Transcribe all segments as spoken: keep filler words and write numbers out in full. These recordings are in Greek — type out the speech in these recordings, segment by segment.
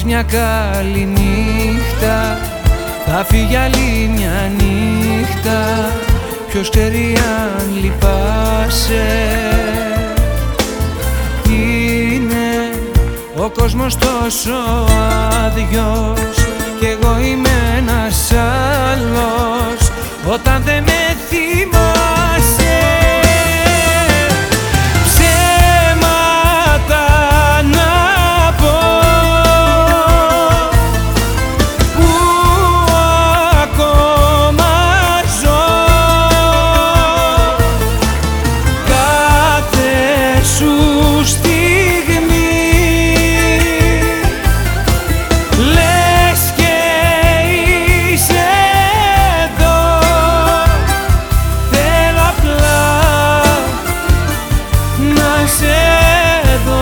έχεις μια καλή νύχτα, θα φύγει άλλη μια νύχτα, ποιος ξέρει αν λυπάσαι. Είναι ο κόσμος τόσο άδειος κι εγώ είμαι ένας άλλος όταν δεν με θυμάσαι. Ψέματα να πω που ακόμα ζω, κάθε σου στιγμή λες και είσαι εδώ. Θέλω απλά να σε δω.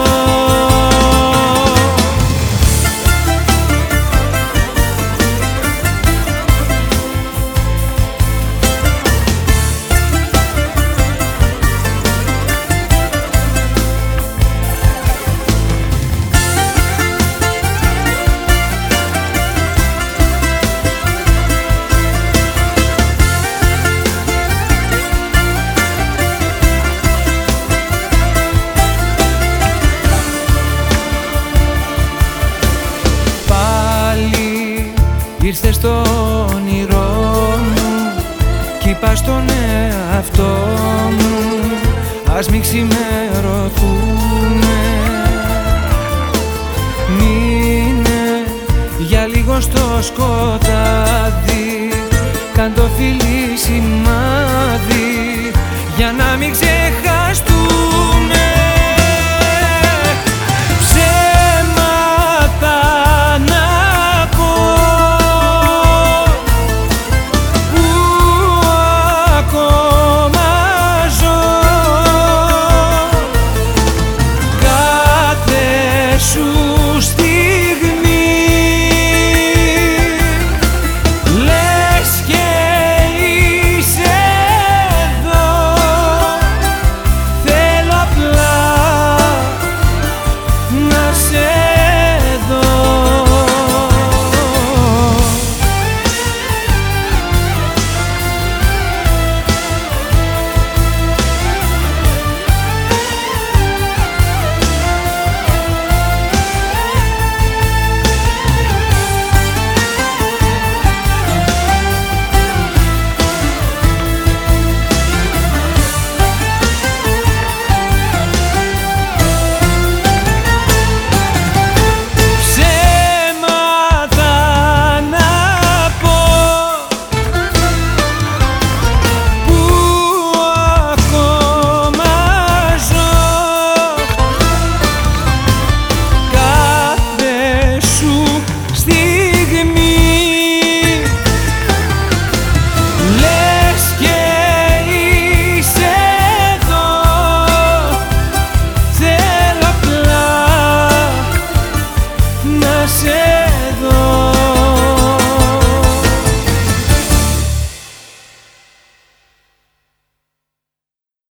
Ήρθες στο όνειρό μου κι είπα στον εαυτό μου ας μην ξημερωθούμε. Μείνε για λίγο στο σκοτάδι